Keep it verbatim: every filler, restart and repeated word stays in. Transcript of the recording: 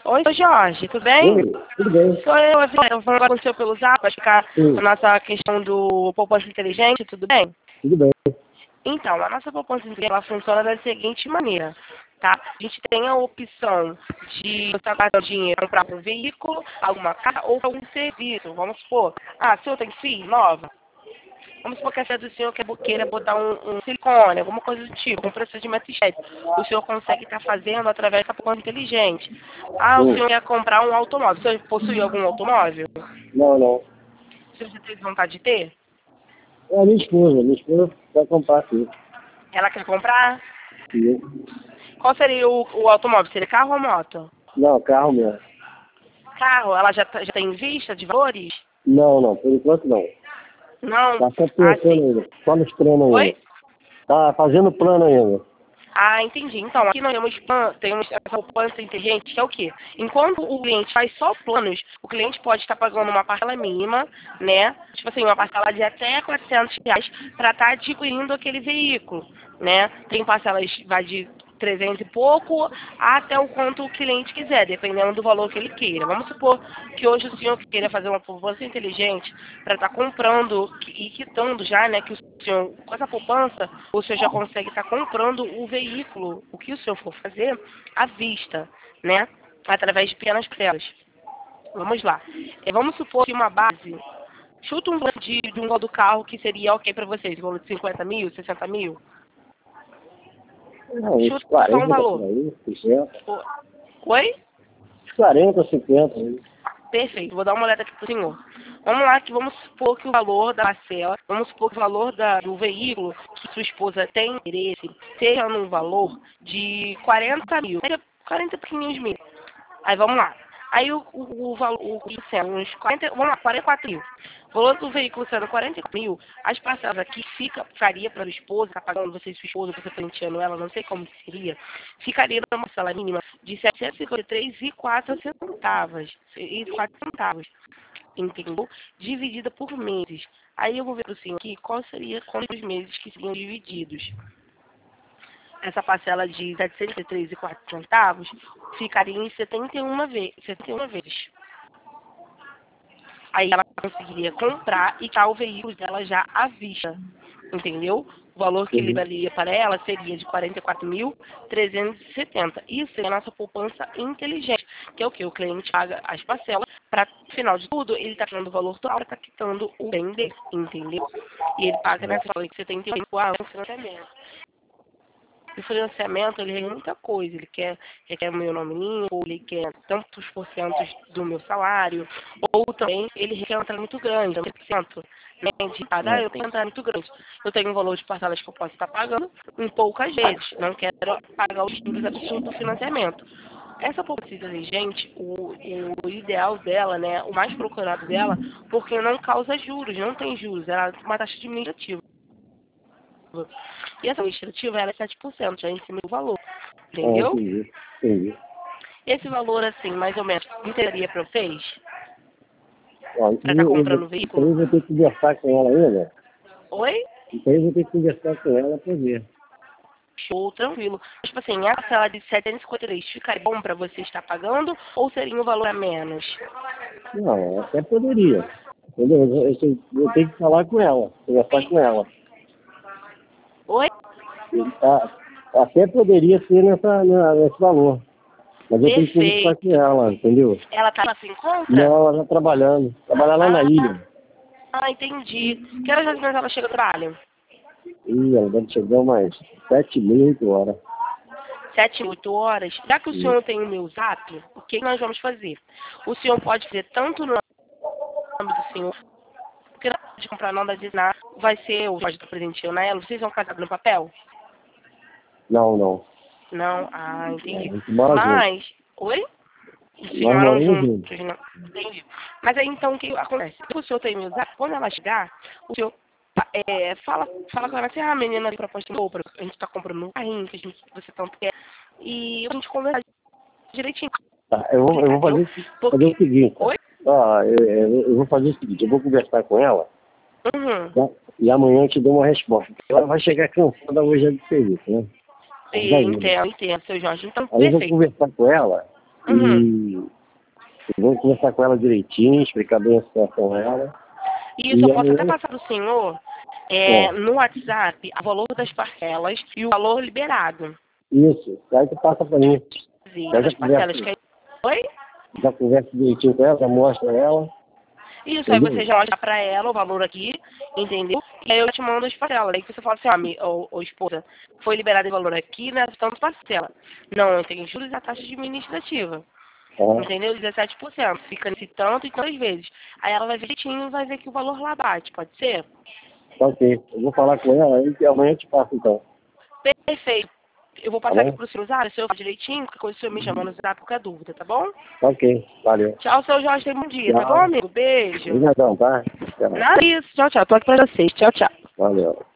Oi, sou Jorge, tudo bem? Oi, tudo bem. Sou eu, eu vou agora com o seu pelo zap para explicar Sim, a nossa questão do poupança inteligente, tudo bem? tudo bem. Então, a nossa poupança inteligente ela funciona da seguinte maneira, tá? A gente tem a opção de você guardar o dinheiro para comprar um veículo, alguma casa ou algum serviço. Vamos supor, ah, o senhor tem filho nova? Vamos supor que a filha do senhor quer queira botar um, um silicone, alguma coisa do tipo, um procedimento estético. O senhor consegue estar fazendo através da poupança inteligente. Ah, o Sim. senhor quer comprar um automóvel. O senhor possui algum automóvel? Não, não. Se você tem vontade de ter? É a minha esposa. Minha esposa vai comprar aqui. Ela quer comprar? Sim. Qual seria o, o automóvel? Seria carro ou moto? Não, carro mesmo. Carro, ela já, tá- já tem vista de valores? Não, não. Por enquanto não. Não? Tá só Ah, pensando sim. ainda. Só nos planos Oi? ainda. Tá fazendo plano ainda. Ah, entendi. Então, aqui nós temos, plan- temos essa poupança inteligente, que é o quê? Enquanto o cliente faz só planos, o cliente pode estar pagando uma parcela mínima, né? Tipo assim, uma parcela de até quatrocentos reais para estar adquirindo aquele veículo, né? Tem parcelas, vai de trezentos e pouco até o quanto o cliente quiser, dependendo do valor que ele queira. Vamos supor que hoje o senhor queira fazer uma poupança inteligente para estar comprando e quitando já, né, que o senhor, com essa poupança, o senhor já consegue estar comprando o veículo, o que o senhor for fazer, à vista, né, através de pequenas parcelas. Vamos lá. É, vamos supor que uma base, chuta um valor de, de um valor do carro que seria ok para vocês, um valor de cinquenta mil, sessenta mil, Não, uns chuta só um quarenta por valor. aí, cinquenta. O- Oi? Uns quarenta, cinquenta aí. Perfeito, vou dar uma olhada aqui pro senhor. Vamos lá, que vamos supor que o valor da parcela, vamos supor que o valor da- do veículo que sua esposa tem interesse seja num valor de quarenta mil, seria quarenta e pouquinhos mil. Aí vamos lá. Aí o, o, o valor, o custo sendo uns quarenta, vamos lá, quarenta e quatro mil. O valor do veículo sendo quarenta e quatro mil, as parcelas aqui fica, ficaria para o esposo, tá pagando você e sua esposa, você presenteando ela, não sei como que seria, ficaria numa parcela mínima de setecentos e cinquenta e três e quatro centavos. E quatro centavos. Entendeu? Dividida por meses. Aí eu vou ver para o senhor aqui qual seria quantos meses que seriam divididos. Essa parcela de setecentos e três e quatro centavos ficaria em setenta e uma ve- setenta e uma vezes. Aí ela conseguiria comprar e quitar o veículo dela já à vista. Entendeu? O valor que Uhum. liberaria para ela seria de quarenta e quatro mil trezentos e setenta. Isso é a nossa poupança inteligente, que é o que? O cliente paga as parcelas, para, no final de tudo, ele está tirando o valor total, está quitando o bem dele, entendeu? E ele paga nessa fala que setenta e cinco ah, um financiamento. O financiamento, ele requer muita coisa. Ele quer, requer o meu nome limpo, ele quer tantos porcentos do meu salário, ou também ele requer uma entrada muito grande, trinta por cento, né, de cada, É. eu tenho uma entrada muito grande. Eu tenho um valor de parcelas que eu posso estar pagando em poucas vezes. Não quero pagar os juros absurdos do financiamento. Essa poupança inteligente, o, o ideal dela, né, o mais procurado dela, porque não causa juros, não tem juros, ela tem uma taxa administrativa. E essa administrativa ela é sete por cento, já em cima do valor. Ah, Entendeu? entendi. Entendi. Esse valor, assim, mais ou menos, interessaria para vocês? Ó, isso Para aí estar eu, eu, comprando o isso aí veículo? eu vou ter que conversar com ela ainda. Oi? Isso aí eu vou ter que conversar com ela para ver. Show, tranquilo. Tipo assim, a parcela de setecentos e cinquenta e três ficaria bom para você estar pagando ou seria um valor a menos? Não, até poderia. Entendeu? Eu, eu, eu tenho que falar com ela, conversar com ela. Oi? Tá, até poderia ser nessa, na- nesse valor. Mas eu tenho que conversar com Perfeito. ela, entendeu? Ela tá sem conta? Não, ela está trabalhando. Trabalha lá na Ah, ilha. ah, entendi. Que horas mais ou menos ela chega do trabalho? Ih, ela deve chegar umas sete e meia, oito horas. Sete, oito horas. Já que o Sim. senhor tem o meu zap, o que nós vamos fazer? O senhor pode fazer tanto no nome do senhor, porque na hora de comprar não dá de nada, vai ser o Jorge do presenteando ela. Vocês vão casar no papel? Não, não. Não? Ah, A entendi. gente mora junto. Mas, oi? Vocês Nós moram moramos juntos. juntos, não? Entendi. Mas aí então o que acontece? O senhor tem meu zap, quando ela chegar, o senhor é, fala, fala com ela assim, ah, menina, proposta boa, a gente tá comprando um carrinho que a gente, você tanto quer. E a gente conversa direitinho. Tá, eu vou, eu vou fazer, fazer Porque. o seguinte. Oi? Ah, eu, eu eu vou fazer o seguinte, eu vou conversar com ela, Uhum. tá? E amanhã eu te dou uma resposta. Ela vai chegar cansada hoje de serviço, né? Sim, Daí, entendo, entendo, seu Jorge. Então, aí eu vou perfeito. conversar com ela, Uhum. E vou conversar com ela direitinho, explicar bem a situação a ela. Isso, E eu posso até amanhã- passar para o senhor é, É. no WhatsApp o valor das parcelas e o valor liberado. Isso, aí tu passa pra mim. Sim, Eu das já parcelas. converso, Que... Oi? já converso direitinho com ela, já mostro a ela. Isso, aí Entendeu? você já mostra pra ela o valor aqui, entendeu? E aí eu te mando as parcelas. Aí você fala assim, ó, mi- ô, ô esposa, foi liberado o valor aqui, né? Tanto parcela. Não, tem juros e a taxa administrativa. Tá? Entendeu? dezessete por cento. Fica nesse tanto e tantas vezes. Aí ela vai ver direitinho e vai ver que o valor lá bate, pode ser? Tá ok. Eu vou falar com ela e amanhã eu te passo então. Perfeito. Eu vou Tá passar aqui bom? pro senhor usar, o senhor faz direitinho, qualquer coisa o senhor me chama no zap, qualquer dúvida, tá bom? Tá ok. Valeu. Tchau, seu Jorge, tenha um bom dia, tá bom, Tchau. amigo? Beijo. Obrigadão, tá? Até mais. Nada isso. Tchau, tchau. Tô aqui pra vocês. Tchau, tchau. Valeu.